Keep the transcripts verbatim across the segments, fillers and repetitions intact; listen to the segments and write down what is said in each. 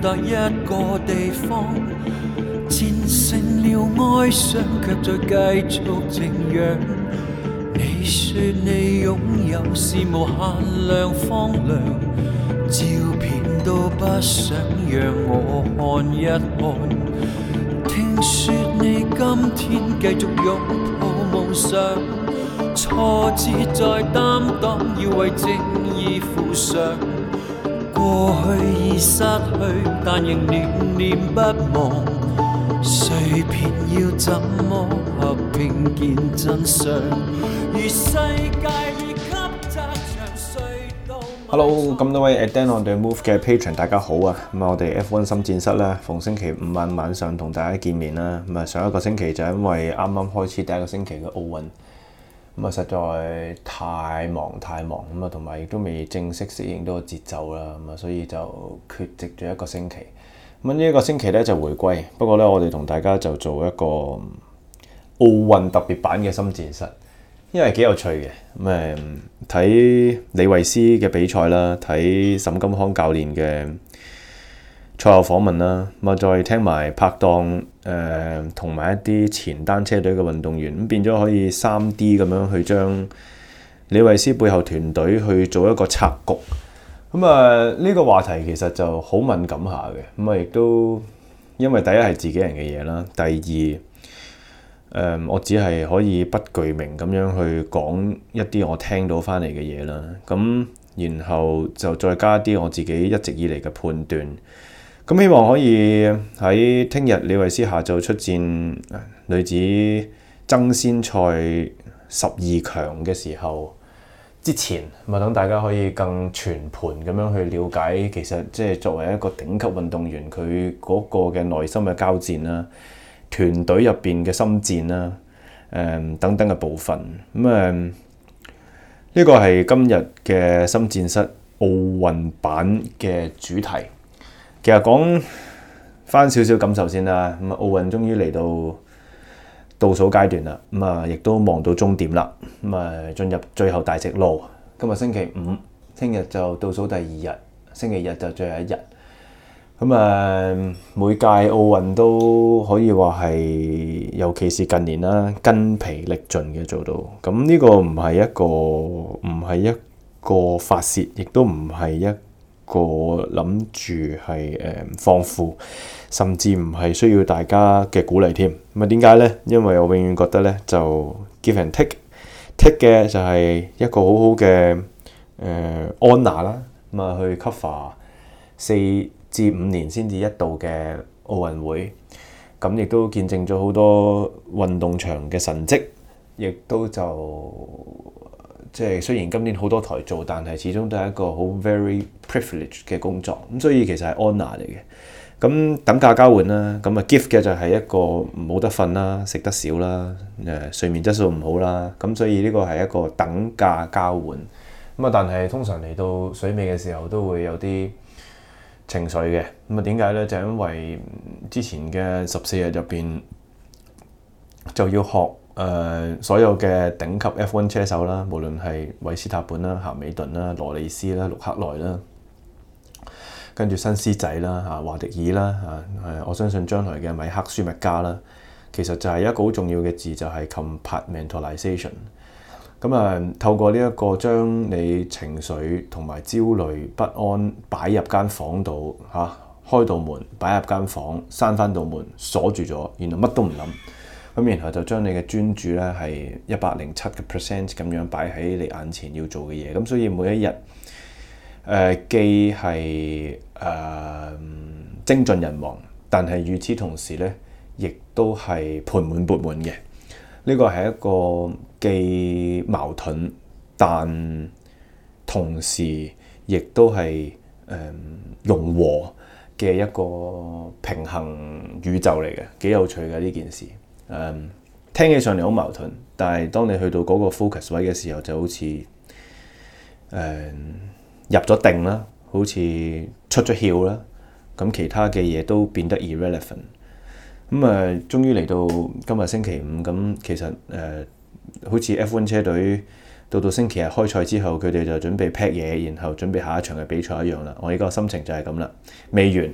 達一個地方，戰勝了哀傷，卻再繼續靜養。你說你擁有是無限量荒涼，照片都不想讓我看一看。聽說你今天繼續擁抱夢想，挫折再擔當，要為正義負上。過去已失去，但仍念念不忘。碎片要怎麼合拼見真相？如世界已給窄長隧道。 Hello， 咁多位 A Dan on the Move 嘅 Patron 大家好啊！咁啊，我哋 F 一 心戰室咧，逢星期五晚晚上同大家見面啦。咁啊，上一個星期就因為啱啱開始第一個星期嘅奧運，咁啊實在太忙太忙，咁啊同埋亦都未正式適應到個節奏啦，咁啊所以就缺席咗一個星期。咁呢一個星期咧就回歸，不過咧我哋同大家就做一個奧運特別版嘅心戰室。因為幾有趣嘅，咁誒睇李慧詩嘅比賽啦，睇沈金康教練嘅賽後訪問啦，咁啊再聽埋拍檔誒同埋一啲前單車隊嘅運動員，咁變咗可以三 D 咁樣去將李慧詩背後團隊去做一個策局。咁啊呢個話題其實就好敏感下嘅，咁啊亦都因為第一係自己人嘅嘢啦，第二。誒、嗯，我只係可以不具名咁樣去講一啲我聽到翻嚟嘅嘢啦。咁然後就再加啲我自己一直以嚟嘅判斷。咁希望可以喺聽日李慧詩下晝出戰女子爭先賽十二強嘅時候之前，咪等大家可以更全盤咁樣去了解，其實即係作為一個頂級運動員，佢嗰個嘅內心嘅交戰啦。團隊入邊嘅心戰啦，誒、嗯、等等嘅部分，咁誒呢個係今日嘅心戰室奧運版嘅主題。其實講翻少少感受先啦，咁啊奧運終於嚟到倒數階段啦，咁啊亦都望到終點啦，咁啊進入最後大直路。今日星期五，聽日就倒數第二日，星期日就最後一日。咁啊，每屆奧運都可以話係，尤其是近年啦，筋疲力盡嘅做到。咁呢個唔係一個唔係一個發洩，亦都唔係一個諗住係誒放負，甚至唔係需要大家嘅鼓勵添。咁啊點解咧？因為我永遠覺得咧，就 give and take，take 嘅就係一個好好嘅誒 honour 啦，咁啊去 cover 四至五年先至一度嘅奧運會，咁亦都見證咗好多運動場嘅神蹟，亦都就即係雖然今年好多台做，但係始終都係一個好 very privilege 嘅工作，咁所以其實係 honour 嚟嘅。咁等價交換啦，咁啊 gift 嘅就係一個冇得瞓啦，食得少啦，誒睡眠質素唔好啦，咁所以呢個係一個等價交換。咁啊，但係通常嚟到水尾嘅時候都會有啲情緒嘅，咁啊點解咧？就因為之前嘅十四日入邊就要學誒、呃、所有嘅頂級 F 一 車手啦，無論係韋斯塔本啦、咸美頓啦、羅利斯啦、陸克萊啦，跟住新師仔啦、嚇華迪爾啦、嚇誒我相信將來嘅米克舒密加啦，其實就係一個好重要嘅字，就係 compartmentalization。咁啊，透過呢一個將你情緒同埋焦慮不安擺入間房度嚇、啊，開道門擺入間房，閂翻道門鎖住咗，然後乜都唔諗，咁然後就將你嘅專注咧係一百零七個 percent 咁樣擺喺你眼前要做嘅嘢。咁所以每一日誒、呃、既係誒、呃、精盡人亡，但係與此同時咧，亦都係盆滿缽滿嘅。呢個係一個既矛盾，但同時亦都係誒融和嘅一個平衡宇宙嚟嘅，幾有趣嘅呢件事。誒、嗯、聽起上嚟好矛盾，但係當你去到嗰個 focus 位嘅時候，就好似誒、嗯、入咗定啦，好似出咗竅啦，咁其他嘅嘢都變得 irrelevant。咁啊、嗯，終於嚟到今日星期五，咁其實誒、呃，好似 F 一 車隊到到星期日開賽之後，佢哋就準備 pack 嘢，然後準備下一場嘅比賽一樣啦。我而家個心情就係咁啦，未完，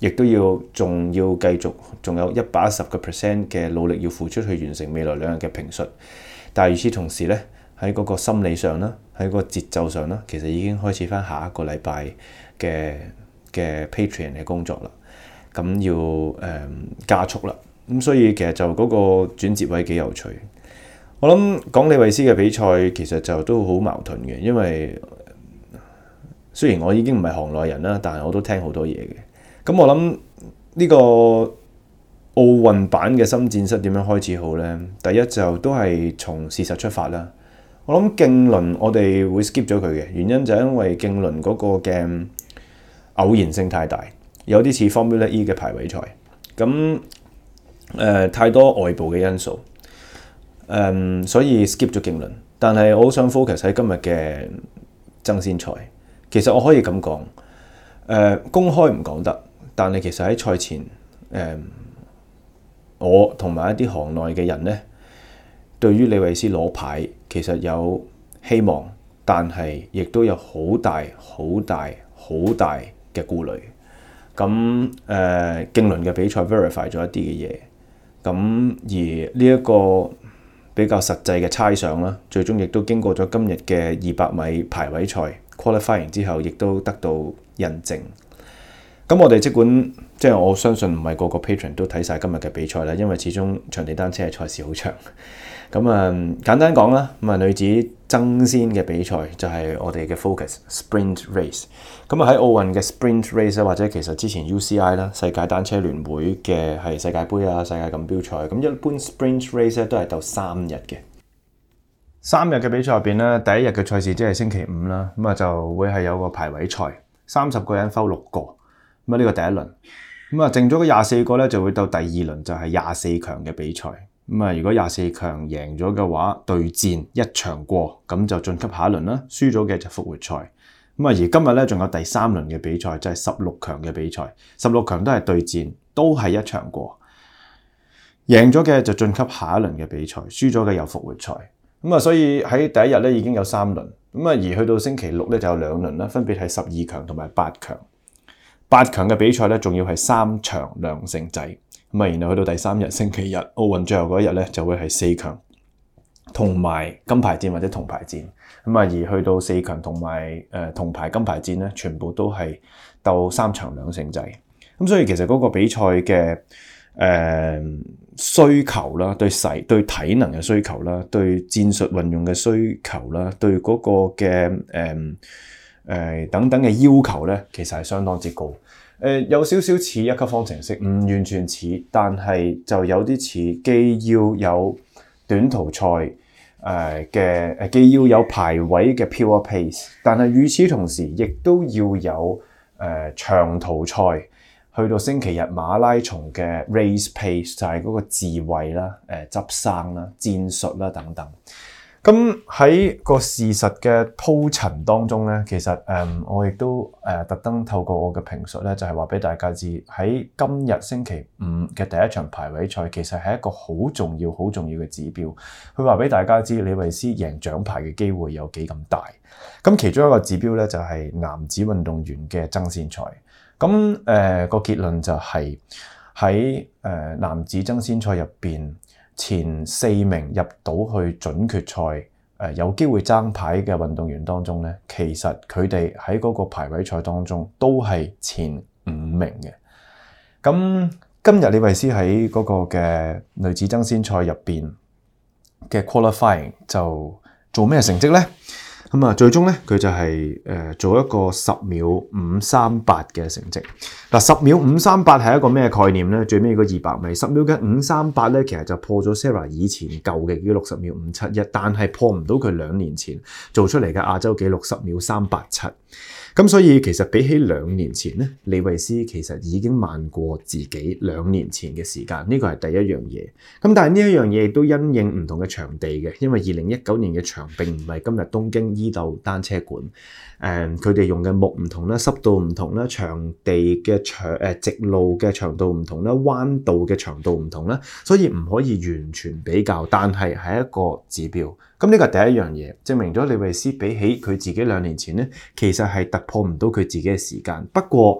亦都要仲要繼續，仲有一百一十個 percent 嘅努力要付出去完成未來兩日嘅評述。但係與此同時咧，喺嗰個心理上啦，喺個節奏上啦，其實已經開始翻下一個禮拜嘅嘅 Patreon 嘅工作啦。咁要誒、嗯、加速啦。咁所以其實就嗰個轉折位幾有趣。我諗講李慧詩嘅比賽其實就都好矛盾嘅，因為雖然我已經唔係行內人啦，但係我都聽好多嘢嘅。咁我諗呢個奧運版嘅心戰室點樣開始好呢？第一就都係從事實出發啦。我諗競輪我哋會 skip 咗佢嘅原因就係因為競輪嗰個嘅偶然性太大，有啲似 Formula E 嘅排位賽，咁誒、呃、太多外部嘅因素。誒、嗯，所以 skip 咗競輪，但係我好想 focus 喺今日嘅爭先賽。其實我可以咁講，誒、呃、公開唔講得，但係其實喺賽前，誒、呃、我同埋一啲行內嘅人咧，對於李慧詩攞牌其實有希望，但係亦都有好大、好大、好大嘅顧慮。咁誒、呃、競輪嘅比賽 verify 咗一啲嘅嘢，咁而呢一個比較實際嘅猜想啦，最終亦都經過咗今日嘅二百米排位賽 qualifying 之後，亦都得到印證。咁我哋即管即係我相信唔係個個 patron 都睇晒今日嘅比賽啦，因為始終場地單車嘅賽事好長。咁啊、嗯、簡單講啦，咁啊女子爭先嘅比賽就係我哋嘅 focus sprint race。咁啊喺奧運嘅 sprint race 或者其實之前 U C I 啦，世界單車聯會嘅係世界盃啊、世界錦標賽，咁一般 sprint race 咧都係鬥三日嘅。三日嘅比賽入邊咧，第一日嘅賽事即係星期五啦，咁啊就會係有個排位賽，三十個人分六個，咁啊呢個第一輪，咁啊剩咗個廿四個咧就會到第二輪就係廿四強嘅比賽。咁啊，如果廿四強贏咗嘅話，對戰一場過，咁就晉級下一輪啦。輸咗嘅就復活賽。咁啊，而今日咧仲有第三輪嘅比賽，就係十六強嘅比賽。十六強都係對戰，都係一場過。贏咗嘅就晉級下一輪嘅比賽，輸咗嘅又復活賽。咁啊，所以喺第一日咧已經有三輪。咁啊，而去到星期六咧就有兩輪啦，分別係十二強同埋八強。八強嘅比賽咧，仲要係三場兩勝制。咁啊，然後去到第三日星期日，奧運最後嗰一日咧，就會係四強同埋金牌戰或者銅牌戰。咁啊，而去到四強同埋誒銅牌金牌戰咧，全部都係鬥三場兩勝制。咁所以其實嗰個比賽嘅誒需求啦，對勢對體能嘅需求啦，對戰術運用嘅需求啦，對嗰個嘅誒誒等等嘅要求咧，其實係相當之高。誒、呃、有少少似一級方程式，唔完全似，但係就有啲似，既要有短途賽誒嘅誒，既要有排位嘅 pure pace，但係與此同時，亦都要有誒、呃、長途賽，去到星期日馬拉松嘅 race pace，就係嗰個智慧啦、誒、呃、執生啦、戰術啦等等。咁喺個事實嘅鋪陳當中咧，其實誒、嗯、我亦都誒、呃、特登透過我嘅評述咧，就係話俾大家知喺今日星期五嘅第一場排位賽，其實係一個好重要、好重要嘅指標。佢話俾大家知李慧詩贏獎牌嘅機會有幾咁大。咁其中一個指標咧就係、是、男子運動員嘅爭先賽。咁誒個結論就係喺誒男子爭先賽入邊，前四名入到去準決賽，誒、呃、有機會爭牌嘅運動員當中咧，其實佢哋喺嗰個排位賽當中都係前五名嘅。咁今日李慧詩喺嗰個嘅女子爭先賽入邊嘅 qualifying 就做咩成績咧？咁啊，最終咧佢就係、是、誒、呃、做一個十秒五三八嘅成績。嗱，十秒五三八係一個咩概念咧？最尾嗰二百米，十秒嘅五三八咧，其實就破咗 Sarah 以前舊嘅紀錄十秒五七一，但係破唔到佢兩年前做出嚟嘅亞洲紀錄十秒三八七。咁所以其實比起兩年前咧，李慧詩其實已經慢過自己兩年前嘅時間，呢個係第一樣嘢。咁但係呢一樣嘢亦都因應唔同嘅場地嘅，因為二零一九年嘅場並唔係今日東京伊豆單車館，誒佢哋用嘅木唔同啦，濕度唔同啦，場地嘅長誒直路嘅長度唔同啦，彎道嘅長度唔同啦，所以唔可以完全比較，但係係一個指標。咁呢個係第一樣嘢，證明咗李慧詩比起佢自己兩年前咧，其實係突破唔到佢自己嘅時間。不過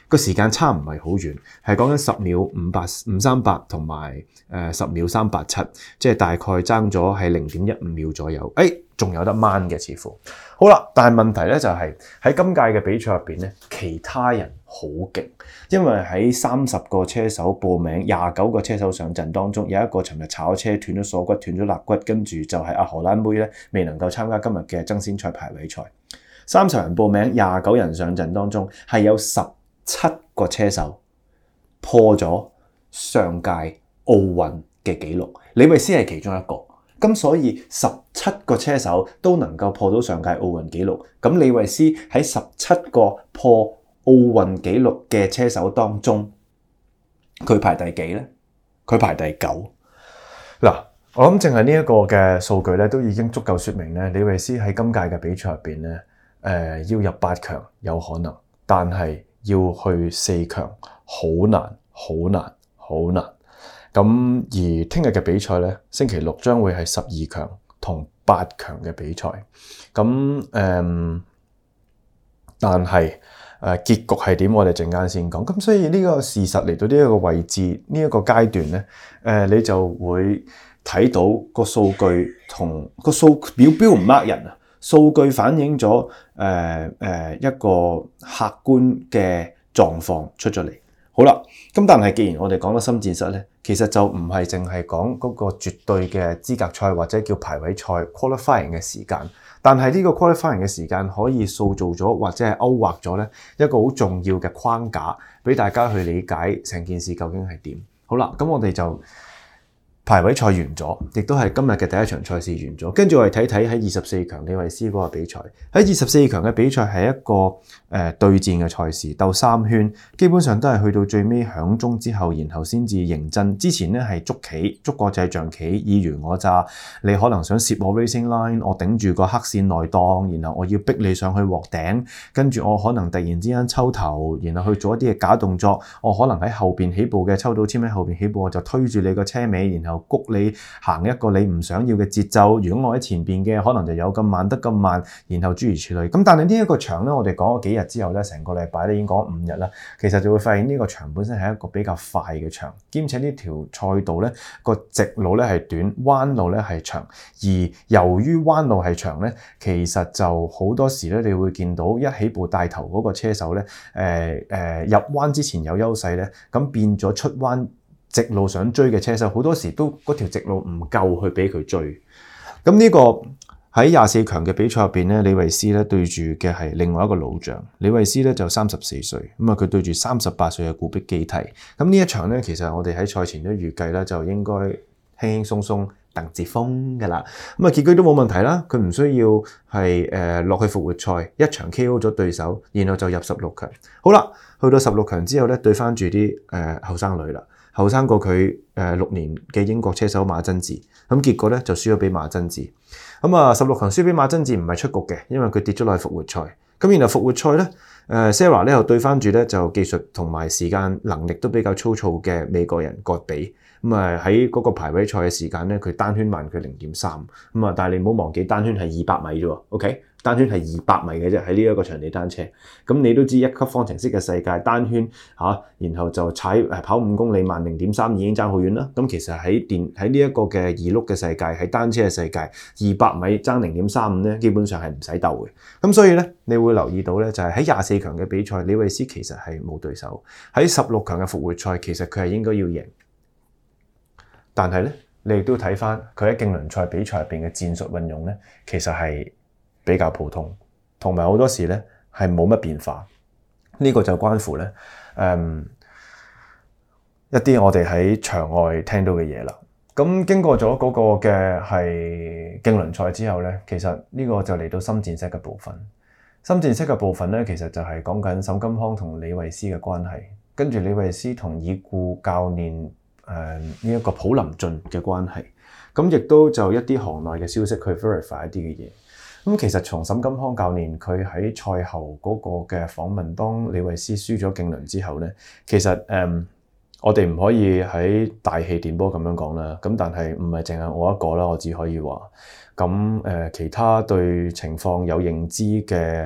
個時間差唔係好遠，係講緊十秒五八五三八同埋誒十秒三八七，即係大概爭咗係零點一五秒左右。誒，仲有得掹嘅似乎。好啦，但係問題咧就係喺今屆嘅比賽入邊咧，其他人好勁，因為喺三十個車手報名，廿九個車手上陣當中，有一個尋日炒車斷咗鎖骨、斷咗肋骨，跟住就係阿荷蘭妹咧未能夠參加今日嘅爭先賽排位賽。三十人報名，廿九人上陣當中，係有十七個車手破咗上屆奧運嘅紀錄，李慧詩係其中一個。咁所以十七個車手都能夠破到上屆奧運紀錄，咁李慧詩喺十七個破奧運紀錄嘅車手當中，佢排第幾呢？佢排第九。嗱，我諗淨係呢一個嘅數據咧，都已經足夠說明咧，李慧詩喺今屆嘅比賽入邊咧，誒、呃、要入八強有可能，但係要去四強好難，好難，好難。咁而聽日嘅比賽咧，星期六將會係十二強同八強嘅比賽。咁誒、嗯，但係誒、呃、結局係點？我哋陣間先講。咁所以呢個事實嚟到呢一個位置，呢、這、一個階段咧，誒、呃、你就會睇到個數據同個數表標唔呃人啊。數據反映咗誒誒一個客觀嘅狀況出咗嚟。好啦，咁但係既然我哋講到深戰室咧，其實就唔係淨係講嗰個絕對嘅資格賽或者叫排位賽 qualifying 嘅時間，但係呢個 qualifying 嘅時間可以塑造咗或者係勾畫咗咧一個好重要嘅框架，俾大家去理解成件事究竟係點。好啦，咁我哋就排位賽完咗，亦都係今日嘅第一場賽事完咗。跟住我哋睇睇喺二十四強李慧詩嗰個比賽。喺二十四強嘅比賽係一個誒、呃、對戰嘅賽事，鬥三圈，基本上都係去到最尾響鐘之後，然後先至認真。之前咧係捉棋，捉國際象棋，爾虞我詐。你可能想攝我 racing line， 我頂住個黑線內檔，然後我要逼你上去鑊頂，跟住我可能突然之間抽頭，然後去做一啲嘅假動作。我可能喺後邊起步嘅抽到籤喺後邊起步，我就推住你個車尾，然後谷你行一個你唔想要嘅節奏。如果我喺前邊嘅，可能就有咁慢得咁慢，然後諸如此類。咁但係呢一個場咧，我哋講咗幾日之後咧，成個禮拜咧已經講五日啦。其實就會發現呢個場本身係一個比較快嘅場，兼且呢條賽道咧個直路咧係短，彎路咧係長。而由於彎路係長咧，其實就好多時咧，你會見到一起步帶頭嗰個車手咧，誒、呃、誒、呃、入彎之前有優勢咧，咁變咗出彎直路想追嘅車手，好多時都嗰條直路唔夠去俾佢追。咁呢個喺廿四強嘅比賽入邊咧，李慧詩咧對住嘅係另外一個老將，李慧詩咧就三十四歲，咁啊佢對住三十八歲嘅古碧基蒂。咁呢一場咧，其實我哋喺賽前都預計咧，就應該輕輕鬆鬆鄧捷鋒噶啦。咁啊結局都冇問題啦，佢唔需要係誒落去復活賽一場 K O 咗對手，然後就入十六強。好啦，去到十六強之後咧，對翻住啲誒後生女啦。後生過佢誒六年嘅英國車手馬真嗣，咁結果咧就輸咗俾馬真嗣。咁啊十六強輸俾馬真嗣唔係出局嘅，因為佢跌咗落去復活賽。咁然後復活賽咧，誒 Sarah 咧又對翻住咧就技術同埋時間能力都比較粗糙嘅美國人葛比。咁啊喺嗰個排位賽嘅時間咧，佢單圈慢佢零點三。咁啊，但係你唔好忘記單圈係二百米啫喎 ，OK？單圈係二百米嘅啫，喺呢一個場地單車。咁你都知一級方程式嘅世界單圈嚇、啊，然後就踩誒跑五公里慢零點三已經爭好遠啦。咁其實喺電喺呢一個嘅二碌嘅世界，喺單車嘅世界，二百米爭零點三五咧，基本上係唔使鬥嘅。咁所以咧，你會留意到咧，就係喺廿四強嘅比賽，李慧詩其實係冇對手。喺十六強嘅復活賽，其實佢係應該要贏。但係咧，你亦都睇翻佢喺競輪賽比賽入邊嘅戰術運用咧，其實係比較普通，同埋好多時咧係冇乜變化。呢、這個就關乎咧誒、嗯、一啲我哋喺場外聽到嘅嘢啦。咁經過咗嗰個嘅係競輪賽之後咧，其實呢個就嚟到深戰室嘅部分。深戰室嘅部分咧，其實就係講緊沈金康同李慧詩嘅關係，跟住李慧詩同已故教練誒呢一個普林俊嘅關係。咁亦都就一啲行內嘅消息去 verify 一啲嘅嘢。咁其實從沈金康教練佢喺賽後嗰個嘅訪問，當李慧詩輸咗競輪之後咧，其實誒、嗯、我哋唔可以喺大氣電波咁樣講啦。咁但係唔係淨係我一個啦，我只可以話咁誒其他對情況有認知嘅誒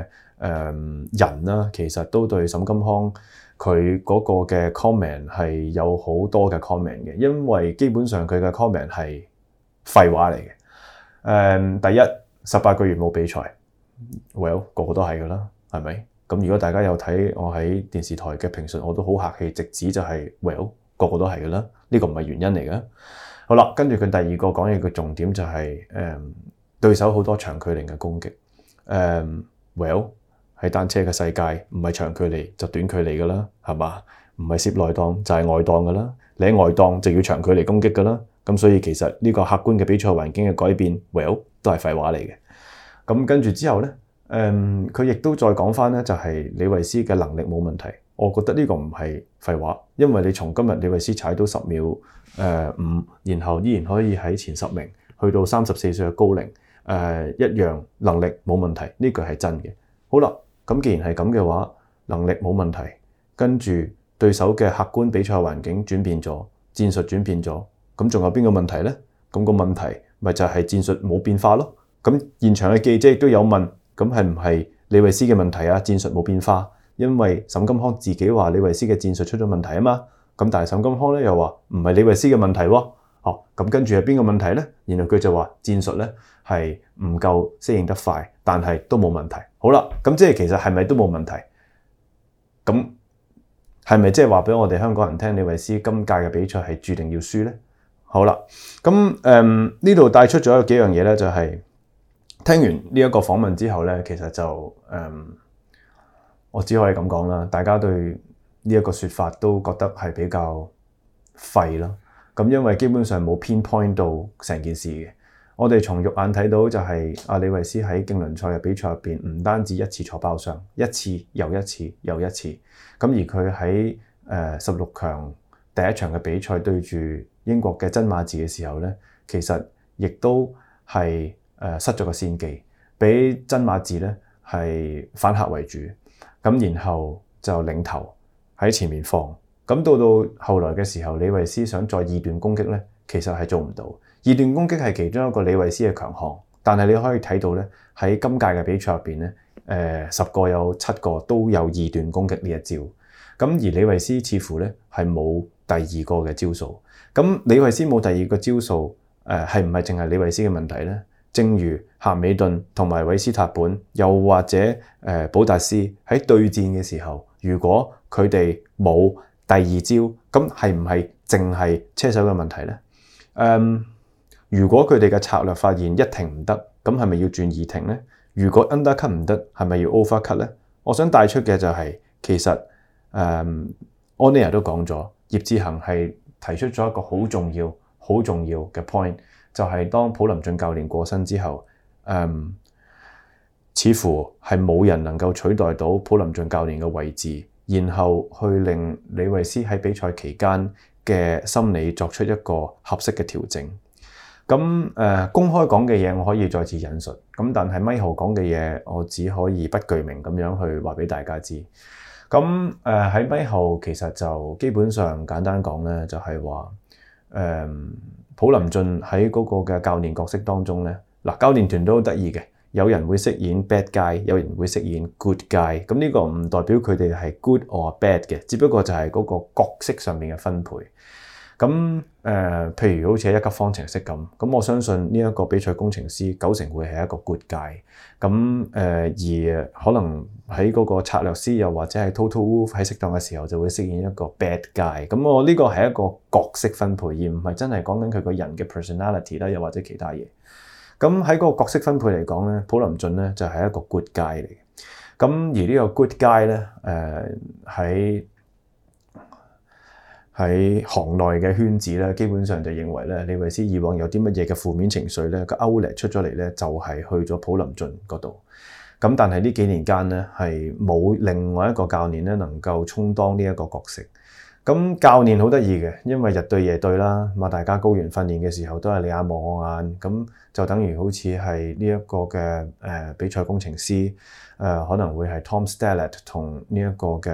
人啦，其實都對沈金康佢嗰個嘅 comment 係有好多嘅 comment 嘅，因為基本上佢嘅 comment 係廢話嚟嘅。誒、嗯，第一十八個月冇比賽 ，well 個個都係㗎啦，係咪？咁如果大家有睇我喺電視台嘅評述，我都好客氣，直指就係、是、well 個個都係㗎啦，呢、這個唔係原因嚟嘅。好啦，跟住佢第二個講嘢嘅重點就係、是、誒、嗯、對手好多長距離嘅攻擊。誒、嗯、well 喺單車嘅世界唔係長距離就短距離㗎啦，係嘛？唔係攝內檔就係、是、外檔㗎啦，你喺外檔就要長距離攻擊㗎啦。咁所以其實呢個客觀嘅比賽環境嘅改變 well 都係廢話嚟嘅。咁跟住之後咧。誒，佢亦、um, 都再講翻咧，就係李慧詩嘅能力冇問題。我覺得呢個唔係廢話，因為你從今日李慧詩踩到十秒誒五、呃，然後依然可以喺前十名，去到三十四歲嘅高齡，誒、呃、一樣能力冇問題，呢句係真嘅。好啦，咁既然係咁嘅話，能力冇問題，跟住對手嘅客觀比賽環境轉變咗，戰術轉變咗，咁仲有邊個問題咧？咁、個問題咪就係戰術冇變化咯。咁現場嘅記者亦都有問。咁係唔係李慧詩嘅問題啊？戰術冇變化，因為沈金康自己話李慧詩嘅戰術出咗問題啊嘛。咁但係沈金康咧又話唔係李慧詩嘅問題喎。哦，咁跟住係邊個問題咧？然後佢就話戰術咧係唔夠適應得快，但係都冇問題。好啦，咁即係其實係咪都冇問題？咁係咪即係話俾我哋香港人聽，李慧詩今屆嘅比賽係注定要輸咧？好啦，咁誒呢度帶出咗有幾樣嘢咧，就係、是。聽完呢一個訪問之後咧，其實就誒、嗯，我只可以咁講啦。大家對呢一個説法都覺得係比較廢啦。咁因為基本上冇 pinpoint 到成件事嘅。我哋從肉眼睇到就係阿李慧詩喺競輪賽嘅比賽入邊，唔單止一次坐包廂，一次又一次又一次。咁而佢喺誒十六強第一場嘅比賽對住英國嘅真馬治嘅時候咧，其實亦都係。誒失咗個先機，俾真馬治咧係反客為主，咁然後就領頭喺前面放，咁到到後來嘅時候，李慧詩想再二段攻擊咧，其實係做唔到。二段攻擊係其中一個李慧詩嘅強項，但係你可以睇到咧喺今屆嘅比賽入邊咧，誒、呃、十個有七個都有二段攻擊呢一招，咁而李慧詩似乎咧係冇第二個嘅招數。咁李慧詩冇第二個招數，誒係唔係淨係李慧詩嘅問題咧？正如夏美頓同埋韋斯塔本，又或者誒、呃、保達斯喺對戰嘅時候，如果佢哋冇第二招，咁係唔係淨係車手嘅問題咧？誒、嗯，如果佢哋嘅策略發現一停唔得，咁係咪要轉二停咧？如果 undercut 唔得，係咪要 overcut 咧？我想帶出嘅就係、是、其實誒、嗯、安妮亞都講咗，葉志恒係提出咗一個好重要、好重要嘅 point。就係當普林俊教練過身之後，嗯，似乎係冇人能夠取代到普林俊教練嘅位置，然後去令李慧詩喺比賽期間嘅心理作出一個合適嘅調整。咁誒、呃、公開講嘅嘢我可以再次引述，咁但係咪後講嘅嘢我只可以不具名咁樣去話俾大家知。咁誒喺咪後其實就基本上簡單講咧，就係話誒。嗯普林俊喺嗰個嘅教練角色當中咧，嗱教練團都好得意嘅，有人會飾演 bad guy，有人會飾演 good guy。咁呢個唔代表佢哋係 good or bad 嘅，只不過就係嗰個角色上面嘅分配。咁誒、呃，譬如好似一級方程式咁，咁我相信呢一個比賽工程師九成會係一個 good guy。咁誒、呃、而可能喺嗰個策略師又或者係 Total Wolf 喺適當嘅時候就會飾演一個 bad guy。咁我呢個係一個角色分配，而唔係真係講緊佢個人嘅 personality 啦，又或者其他嘢。咁喺嗰個角色分配嚟講咧，普林俊咧就係一個 good guy 嚟嘅。咁而呢個 good guy 咧，誒喺喺行內嘅圈子咧，基本上就認為咧，李慧詩以往有啲乜嘢嘅負面情緒咧，個 outlet 出咗嚟咧，就係去咗普林俊嗰度。咁但係呢幾年間咧，係冇另外一個教練咧能夠充當呢一個角色。咁教練好得意嘅，因為日對夜對啦，咁啊大家高原訓練嘅時候都係你眼望我眼，咁就等於好似係呢一個嘅誒、呃、比賽工程師誒、呃、可能會係 Tom Stallett 同呢一個嘅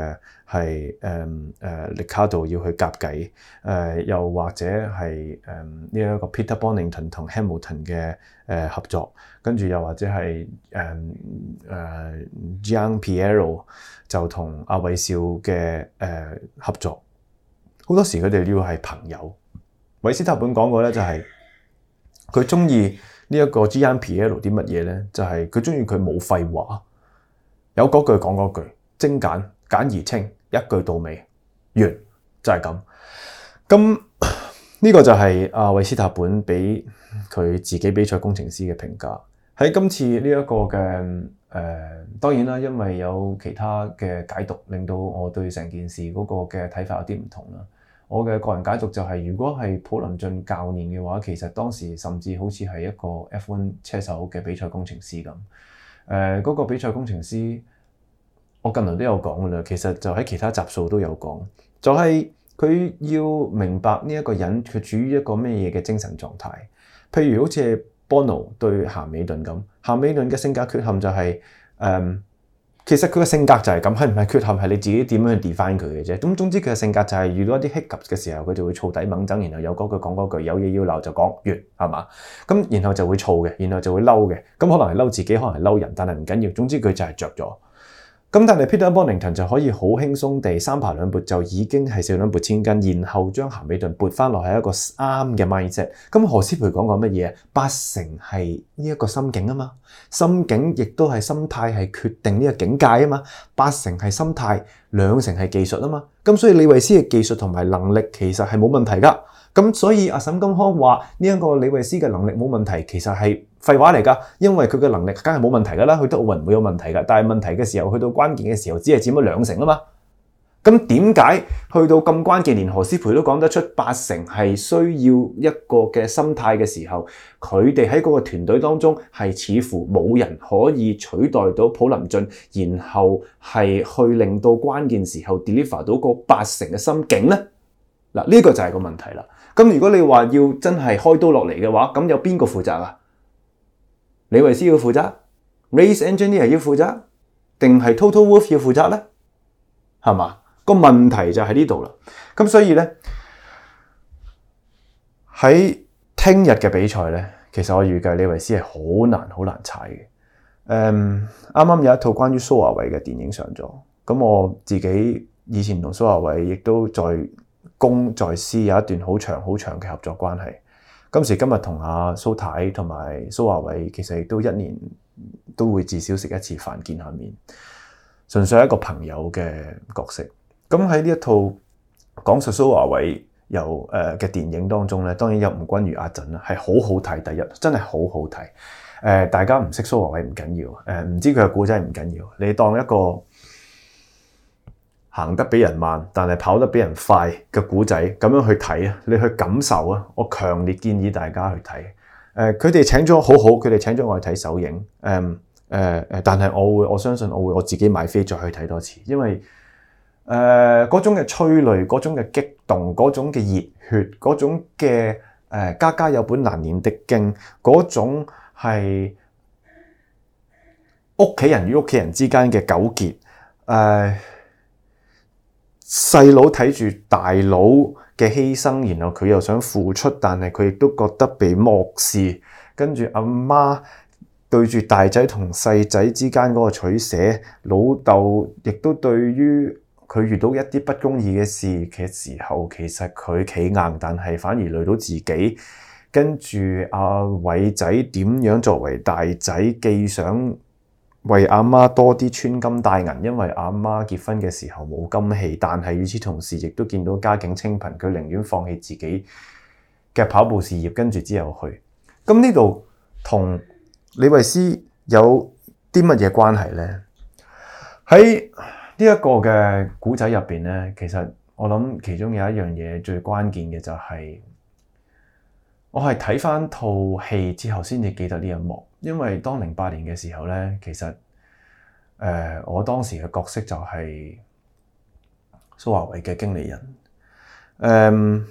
係誒誒力卡度要去夾計，誒、呃、又或者係誒呢一個 Peter Bonington 同 Hamilton 嘅誒、呃、合作，跟住又或者係誒誒 Gian Piero 就同阿韋少嘅誒、呃、合作，好多時佢哋要係朋友。韋斯塔本講過咧，就係佢中意呢一個 Gian Piero 啲乜嘢咧，就係佢中意佢冇廢話，有嗰句講嗰句，精簡簡而清。一句到尾完就係咁，咁呢個就係阿韋斯塔本俾佢自己比賽工程師嘅評價。喺今次呢一個嘅誒、呃，當然啦，因為有其他嘅解讀，令到我對成件事嗰個嘅睇法有啲唔同啦。我嘅個人解讀就係、是，如果係普林頓教練嘅話，其實當時甚至好似係一個 F 一 車手嘅比賽工程師咁。誒、呃，嗰、那個比賽工程師。我近來都有講㗎喇，其實就喺其他集數都有講，就係、是、佢要明白呢一個人佢處於一個咩嘢嘅精神狀態。譬如好似係 Bono 對咸美頓咁，咸美頓嘅性格缺陷就係、是、誒、嗯，其實佢嘅性格就係咁，係唔係缺陷係你自己點樣去 define 佢嘅啫。咁總之佢嘅性格就係遇到一啲 hiccups 嘅時候，佢就會燥底掹憎，然後有嗰句講嗰句，有嘢要鬧就講完，係嘛？咁然後就會燥嘅，然後就會嬲嘅。咁可能係嬲自己，可能係嬲人，但係唔緊要。總之佢就係着咗。咁但係 Peter Bonington 就可以好輕鬆地三爬兩撥就已經係四兩撥千斤，然後將咸美頓撥翻落係一個啱嘅 mindset。咁何詩蓓講過乜嘢？八成係呢一個心境啊嘛，心境亦都係心態係決定呢個境界啊嘛。八成係心態，兩成係技術啊嘛。咁所以李維斯嘅技術同埋能力其實係冇問題噶。咁所以阿沈金康話呢一個李維斯嘅能力冇問題，其實係廢話嚟㗎，因為佢嘅能力梗係冇問題㗎啦，去得奧運唔會有問題㗎。但係問題嘅時候，去到關鍵嘅時候，只係佔咗兩成啊嘛。咁點解去到咁關鍵，連何詩蓓都講得出八成係需要一個嘅心態嘅時候，佢哋喺嗰個團隊當中係似乎冇人可以取代到普林頓，然後係去令到關鍵時候 deliver 到個八成嘅心境咧？嗱，呢個就係個問題啦。咁如果你話要真係開刀落嚟嘅話，咁有邊個負責啊？李維斯要負責 ，Race Engineer 要負責，定係 Toto Wolff 要負責咧？係嘛？個問題就喺呢度啦。咁所以咧，喺聽日嘅比賽咧，其實我預計李維斯係好難好難踩嘅。誒、嗯，啱啱有一套關於蘇華偉嘅電影上咗，咁我自己以前同蘇華偉亦都在公在私有一段好長好長嘅合作關係。今時今日同阿蘇太同埋蘇華偉，其實亦都一年都會至少食一次飯見下面，純粹係一個朋友嘅角色。咁喺呢一套講述蘇華偉由誒嘅電影當中咧，當然有吳君如阿陣啦，係好好睇。第一真係好好睇。誒、呃，大家唔識蘇華偉唔緊要，誒、呃、唔知佢嘅故仔唔緊要，你當一個行得比人慢，但係跑得比人快嘅古仔咁樣去睇啊，你去感受啊，我強烈建議大家去睇。誒、呃，佢哋請咗好好，佢哋請咗我去睇首映。誒誒誒，但係我會我相信我會我自己買飛再去睇多次，因為誒嗰、呃、種嘅催淚、嗰種嘅激動、嗰種嘅熱血、嗰種嘅誒、呃、家家有本難念的經，嗰種係屋企人與屋企人之間嘅糾結。誒、呃。細佬睇住大佬嘅犧牲，然後佢又想付出，但係佢亦都覺得被漠視。跟住阿媽對住大仔同細仔之間嗰個取捨，老豆亦都對於佢遇到一啲不公義嘅事嘅時候，其實佢企硬，但係反而累到自己。跟住阿偉仔點樣作為大仔，既想為阿媽多啲穿金戴銀，因為阿媽結婚嘅時候冇金器，但係與此同時亦都見到家境清貧，佢寧願放棄自己嘅跑步事業，跟住之後去。咁呢度同李維斯有啲乜嘢關係咧？喺呢一個嘅古仔入邊咧，其實我諗其中有一樣嘢最關鍵嘅就係、是，我係睇翻套戲之後先至記得呢一幕。因為當零八年嘅時候咧，其實誒、呃、我當時嘅角色就係蘇華偉嘅經理人。誒、嗯，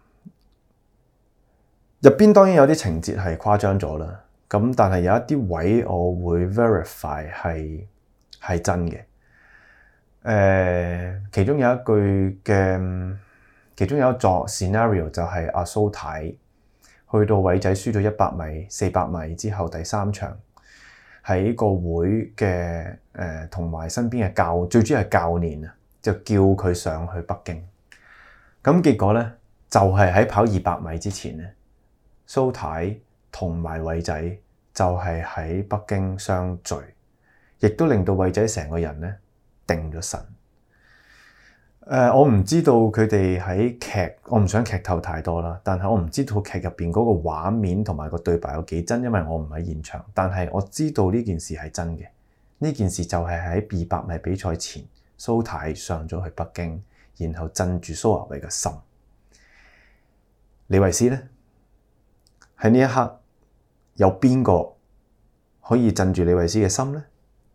入邊當然有啲情節係誇張咗啦，咁但係有一啲位我會 verify 係係真嘅。 呃、其中有一句嘅，其中有一座 scenario 就係阿蘇太去到偉仔輸咗一百米、四百米之後第三場喺個會嘅誒同埋身邊嘅教，最主要係教練啊，就叫佢上去北京。咁結果咧就係、是、喺跑二百米之前咧，蘇太同埋偉仔就係喺北京相聚，亦都令到偉仔成個人咧定咗神。誒、呃，我唔知道佢哋喺劇，我唔想劇透太多啦。但係我唔知道劇入邊嗰個畫面同埋個對白有幾真，因為我唔喺現場。但係我知道呢件事係真嘅。呢件事就係喺二百米比賽前，蘇太上咗去北京，然後鎮住蘇樺偉嘅心。李維斯咧喺呢一刻有邊個可以鎮住李維斯嘅心咧？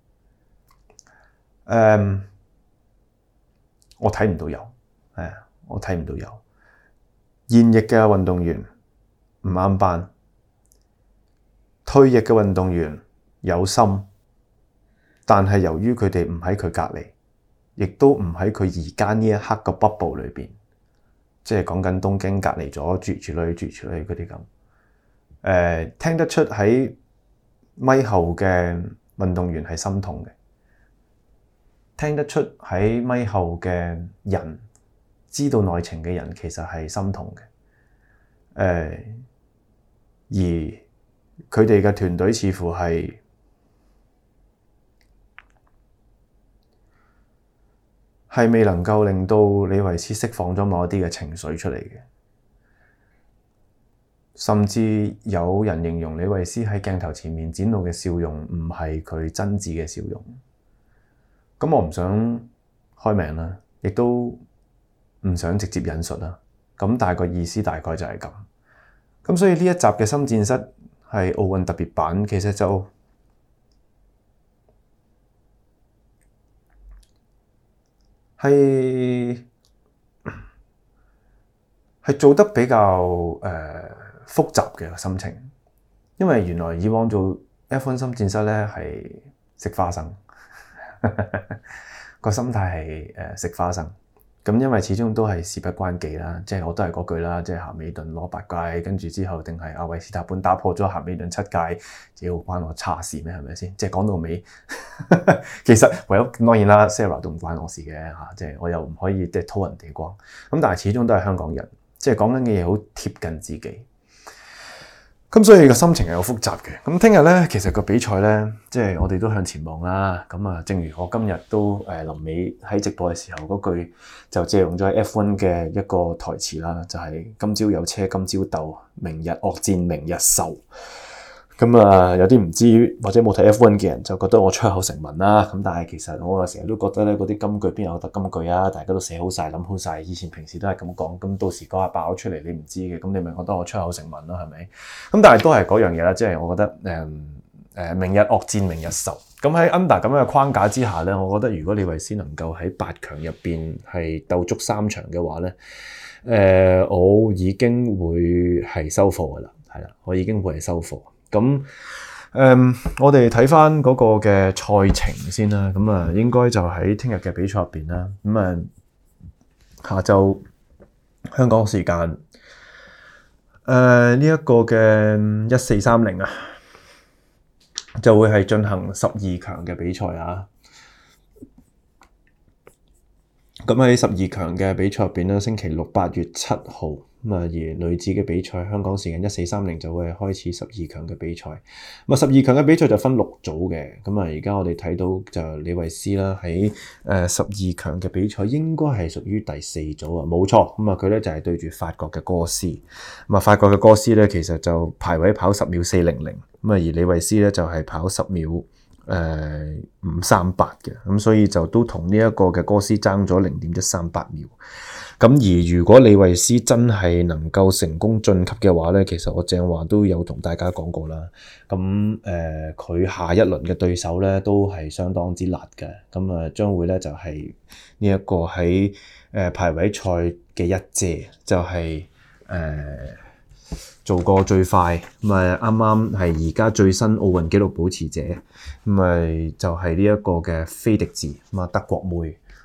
誒、um,，我睇唔到有，係啊，我睇唔到有。現役嘅運動員唔啱班，退役嘅運動員有心，但係由於佢哋唔喺佢隔離，亦都唔喺佢而家呢一刻嘅 bubble 裏邊，即係講緊東京隔離咗住住類住住類嗰啲咁。誒、呃，聽得出喺咪後嘅運動員係心痛嘅。聽得出喺咪後嘅人，知道內情嘅人其實係心痛嘅。誒、呃，而佢哋嘅團隊似乎係係未能夠令到李維斯釋放咗某一啲嘅情緒出嚟嘅，甚至有人形容李維斯喺鏡頭前面展露嘅笑容唔係佢真摯嘅笑容。咁我唔想開名啦，亦都唔想直接引述啦。咁但係個意思大概就係咁。咁所以呢一集嘅心戰室係奧運特別版，其實就係係做得比較誒、呃、複雜嘅心情，因為原來以往做 F 一 心戰室咧係食花生。個心態係誒食花生，咁因為始終都係事不關己啦，即係我都係嗰句啦，即係咸美頓攞八屆，跟住之後定係阿維斯塔潘打破咗咸美頓七屆，只要關我叉事咩？係咪先？即係講到尾，其實唯有當然啦 ，Sarah 都唔關我事嘅嚇，即係我又唔可以即係偷人哋光，咁但係始終都係香港人，即係講緊嘅嘢好貼近自己。咁所以個心情係好複雜嘅。咁聽日咧，其實個比賽咧，即係我哋都向前望啦。咁啊，正如我今日都誒臨尾喺直播嘅時候嗰句，就借用咗 F 一 嘅一個台詞啦，就係今朝有車今朝鬥，明日惡戰明日愁。咁啊，有啲唔知或者冇睇 F 一 嘅人就覺得我出口成文啦。咁但係其實我啊成日都覺得咧，嗰啲金句邊有得金句啊？大家都寫好晒、諗好晒，以前平時都係咁講。咁到時嗰下爆出嚟，你唔知嘅，咁你咪覺得我出口成文咯，係咪？咁但係都係嗰樣嘢啦，即係我覺得誒誒、呃，明日惡戰明日愁。咁喺 under 咁樣嘅框架之下咧，我覺得如果李維斯能夠喺八強入邊係鬥足三場嘅話咧，誒、呃，我已經會係收貨噶啦，係啦，我已經會係收貨。咁誒、嗯，我哋睇翻嗰個嘅賽程先啦。咁啊，應該就喺聽日嘅比賽入邊啦。咁啊，下晝香港時間誒呢一個嘅一四三零啊，就會係進行十二強嘅比賽啊。咁喺十二強嘅比賽入邊咧，星期六八月七號。咁啊，而女子嘅比賽，香港時間一四三零就會開始十二強嘅比賽。咁啊，十二強嘅比賽就分六組嘅。咁啊，而家我哋睇到就李維斯啦，喺誒十二強嘅比賽應該係屬於第四組啊，冇錯。咁啊，佢咧就係對住法國嘅哥斯。咁啊，法國嘅哥斯咧其實就排位跑十秒四零零。咁啊，而李維斯咧就係跑十秒誒五三八嘅。咁所以就都同呢一個嘅哥斯爭咗零點一三八秒。咁而如果李維斯真係能夠成功晉級嘅話咧，其實我正話都有同大家講過啦。咁誒，佢、呃、下一輪嘅對手咧都係相當之辣嘅。咁啊，將會咧就係呢一個喺誒、呃、排位賽嘅一姐，就係、是、誒、呃、做過最快咁啊，啱啱係而家最新奧運紀錄保持者咁啊，就係呢一個嘅菲迪治咁啊，德國妹。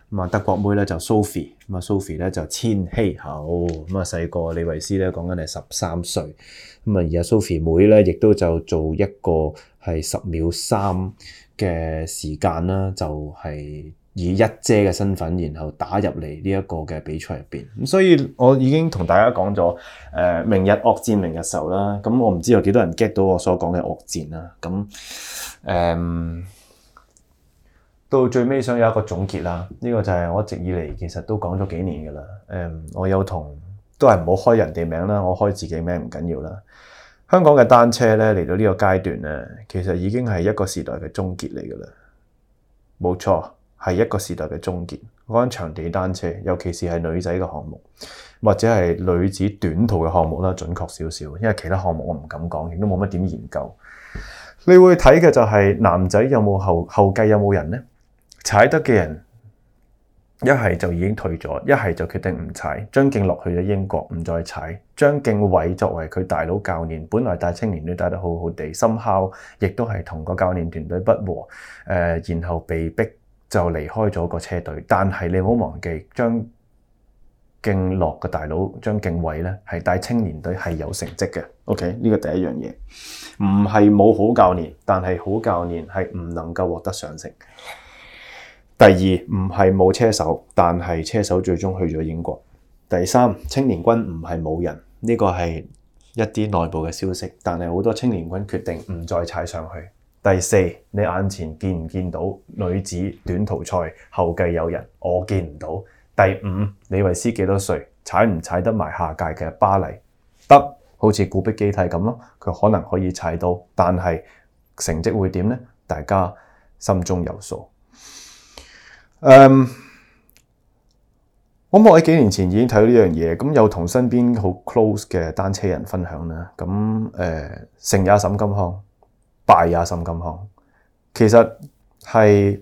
咁啊德國妹咧就 Sophie， 咁啊 Sophie 咧就千禧後，咁啊細個李慧詩咧講緊係十三歲，咁啊而家 Sophie 妹咧亦都就做一個係十秒三嘅時間啦，就係、是、以一姐嘅身份，然後打入嚟呢一個嘅比賽入邊。咁所以我已經同大家講咗，誒、呃、明日惡戰明日仇啦。咁我唔知有幾多人 get 到我所講嘅惡戰啦。咁誒。嗯到最尾想有一個總結啦，呢、這個就係我一直以嚟其實都講咗幾年㗎啦。誒，我有同都係唔好開人哋名啦，我開自己名唔緊要啦。香港嘅單車咧嚟到呢個階段咧，其實已經係一個時代嘅終結嚟㗎啦。冇錯，係一個時代嘅終結。講緊場地單車，尤其是係女仔嘅項目，或者係女子短途嘅項目啦，準確少少，因為其他項目我唔敢講，亦都冇乜點研究。你會睇嘅就係男仔有冇後後繼有冇人咧？踩得嘅人一係就已經退咗，一係就決定唔踩。張敬樂去咗英國唔再踩。張敬偉作為佢大佬教練，本來帶青年隊帶得好好地，深烤亦都係同個教練團隊不和，誒、呃，然後被逼就離開咗個車隊。但係你唔好忘記，張敬樂嘅大佬張敬偉咧係帶青年隊係有成績嘅。OK， 呢個第一樣嘢，唔係冇好教練，但係好教練係唔能夠獲得賞識。第二，唔係冇車手，但係車手最終去咗英國。第三，青年軍唔係冇人，呢個係一啲內部嘅消息，但係好多青年軍決定唔再踩上去。第四，你眼前見唔見到女子短途賽後繼有人？我見唔到。第五，李慧詩幾多歲？踩唔踩得埋下屆嘅巴黎？得，好似古碧基蒂咁咯，佢可能可以踩到，但係成績會點呢？大家心中有數。誒，um, 我喺幾年前已經睇到呢樣嘢，咁有同身邊好 close 嘅單車人分享啦。咁誒、呃，成也沈金康，敗也沈金康，其實係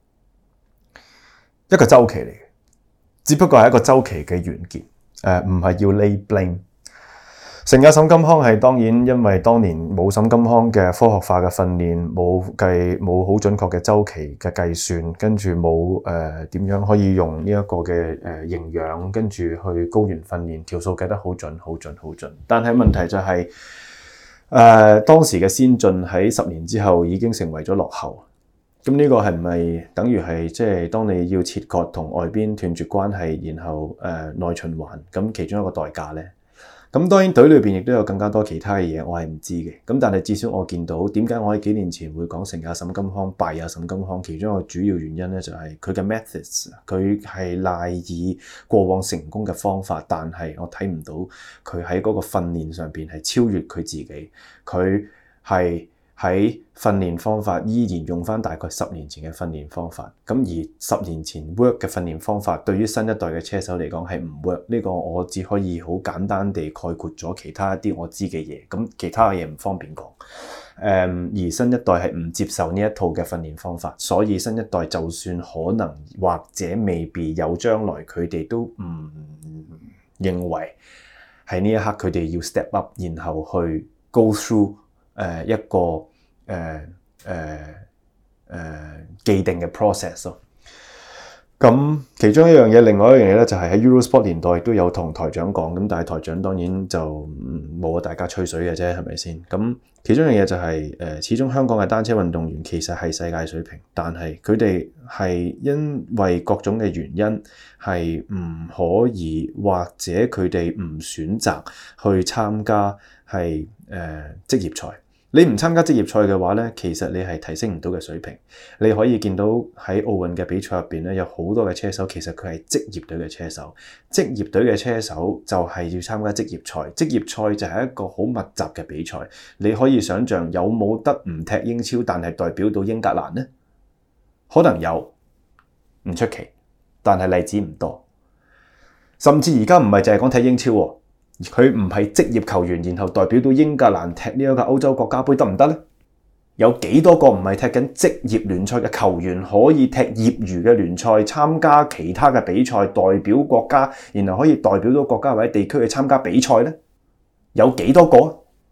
一個週期嚟嘅，只不過係一個週期嘅完結。誒、呃，唔係要 lay blame。成也沈金康係當然，因為當年冇沈金康嘅科學化嘅訓練，冇計冇好準確嘅週期嘅計算，跟住冇誒點樣可以用呢一個嘅誒、呃、營養，跟住去高原訓練，條數計得好準、好準、好準。但係問題就係、是、誒、呃、當時嘅先進喺十年之後已經成為咗落後。咁呢個係唔係等於係即係當你要切割同外邊斷絕關係，然後誒、呃、內循環，咁其中一個代價咧？咁當然隊裏邊亦都有更加多其他嘅嘢，我係唔知嘅。咁但係至少我見到點解我喺幾年前會講成也沈金康，敗也沈金康，其中一個主要原因咧就係佢嘅 methods，佢係賴以過往成功嘅方法，但係我睇唔到佢喺嗰個訓練上邊係超越佢自己，佢係喺訓練方法依然用翻大概十年前嘅訓練方法，咁而十年前 work 嘅訓練方法對於新一代嘅車手嚟講係唔 work，呢個我只可以好簡單地概括咗其他一啲我知嘅嘢，咁其他嘅嘢唔方便講。誒、嗯，而新一代係唔接受呢一套嘅訓練方法，所以新一代就算可能或者未必有將來，佢哋都唔認為喺呢一刻佢哋要 step up，然後去 go through。誒、呃、一個誒誒誒既定嘅 process 咯。咁其中一樣嘢，另外一樣嘢咧，就係喺 Eurosport 年代亦都有同台長講，咁但係台長當然就冇大家吹水嘅啫，係咪先？咁其中一樣嘢就係、是、誒、呃，始終香港嘅單車運動員其實係世界水平，但係佢哋係因為各種嘅原因係唔可以，或者佢哋唔選擇去參加係誒、呃、職業賽。你唔參加職業賽嘅話咧，其實你係提升唔到嘅水平。你可以見到喺奧運嘅比賽入邊咧，有好多嘅車手其實佢係職業隊嘅車手。職業隊嘅車手就係要參加職業賽，職業賽就係一個好密集嘅比賽。你可以想象有冇得唔踢英超，但係代表到英格蘭呢？可能有，唔出奇，但係例子唔多。甚至而家唔係淨係講踢英超喎。佢唔係職業球員，然後代表到英格蘭踢呢一個歐洲國家杯得唔得呢？有幾多個唔係踢緊職業聯賽嘅球員可以踢業餘嘅聯賽，參加其他嘅比賽，代表國家，然後可以代表到國家或者地區去參加比賽呢？有幾多個？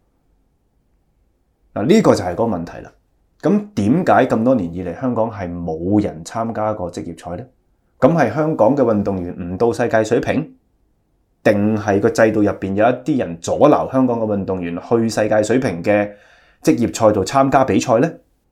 嗱，呢個就係個問題啦。咁點解咁多年以嚟香港係冇人參加過職業賽呢？ 咁係香港嘅運動員唔到世界水平，定係個制度入邊有一啲人阻撓香港嘅運動員去世界水平嘅職業賽道參加比賽呢？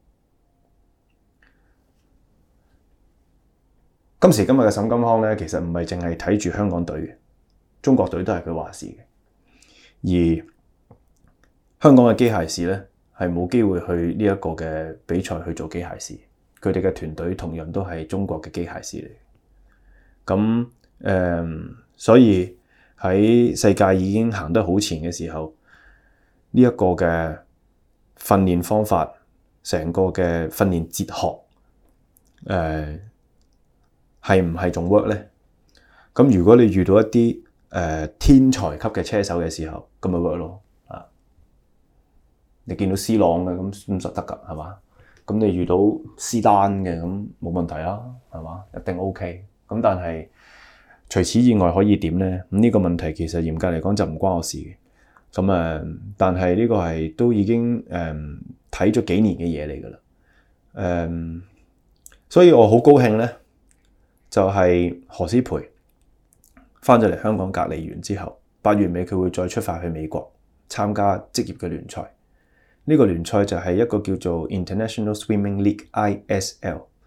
今時今日嘅沈金康咧，其實唔係淨係睇住香港隊嘅，中國隊都係佢話事嘅。而香港嘅機械師咧，係冇機會去呢一個嘅比賽去做機械師，佢哋嘅團隊同樣都係中國嘅機械師嚟。咁誒、嗯，所以喺世界已經行得好前嘅時候，呢、這、一個嘅訓練方法，成個嘅訓練哲學，誒係唔係仲 work 咧？咁如果你遇到一啲誒、呃、天才級嘅車手嘅時候，咁咪 work 咯啊！你見到 C 朗嘅咁咁實得㗎，係嘛？咁你遇到斯丹嘅咁冇問題啊，係嘛？一定 OK。咁但係除此以外可以點咧？咁、這、呢個問題其實嚴格嚟講就唔關我事嘅。咁誒，但係呢個係都已經誒睇咗幾年嘅嘢嚟㗎啦。誒、嗯，所以我好高興咧，就係、是、何詩蓓翻咗嚟香港隔離完之後，八月尾佢會再出發去美國參加職業嘅聯賽。呢、這個聯賽就係一個叫做 International Swimming League I S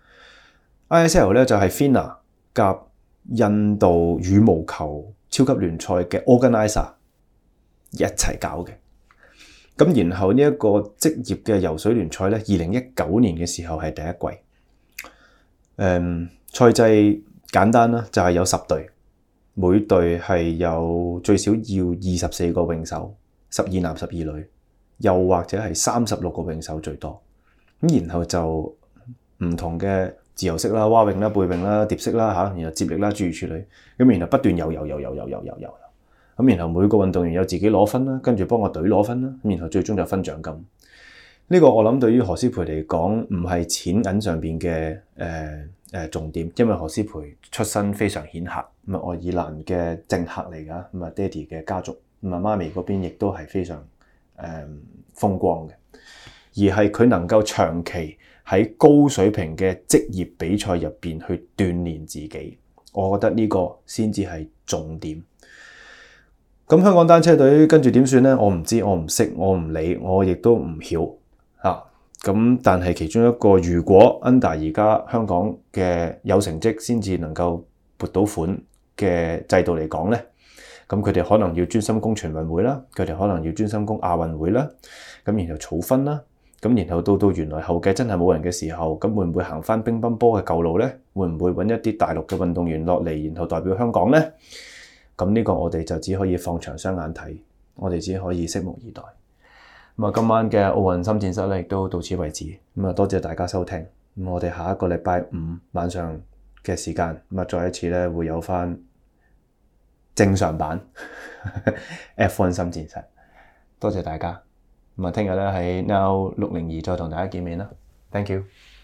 L。I S L 咧就係 F I N A 夾印度羽毛球超級聯賽嘅 organizer 一齊搞嘅。咁然後呢一個職業嘅游水聯賽咧，二零一九年嘅時候係第一季。誒、嗯，賽制簡單啦，就係、是、有十隊，每隊係有最少要二十四個泳手，十二男十二女，又或者係三十六個泳手最多。咁然後就唔同嘅自由式啦、蛙泳啦、背泳啦、蝶式啦嚇，然後接力啦、諸如此類。咁然後不斷游游游游游游游游。咁然後每個運動員有自己攞分啦，跟住幫個隊攞分啦，咁然後最終就分獎金。呢、這個我諗對於何詩蓓嚟講唔係錢銀上邊嘅誒誒重點，因為何詩蓓出身非常顯赫，咁啊愛爾蘭嘅政客嚟㗎，咁啊爹哋嘅家族，咁啊媽咪嗰邊亦都係非常誒、呃、風光嘅，而係佢能夠長期喺高水平嘅職業比賽入邊去鍛鍊自己，我覺得呢個先至係重點。咁香港單車隊跟住點算咧？我唔知，我唔識，我唔理，我亦都唔曉嚇。咁、啊、但係其中一個，如果 under 而家香港嘅有成績先至能夠撥到款嘅制度嚟講咧，咁佢哋可能要專心攻全運會啦，佢哋可能要專心攻亞運會啦，咁然後儲分啦，咁然後到到原來後繼真係冇人嘅時候，咁會唔會行翻乒乓波嘅舊路咧？會唔會揾一啲大陸嘅運動員落嚟，然後代表香港咧？咁呢個我哋就只可以放長雙眼睇，我哋只可以拭目以待。咁啊，今晚嘅奧運深戰室咧，亦都到此為止。咁啊，多謝大家收聽。咁我哋下一個禮拜五晚上嘅時間，咁啊，再一次咧會有翻正常版 F 一 深戰室。多謝大家。咁啊，聽日咧喺 Now 六零二再同大家見面啦。Thank you。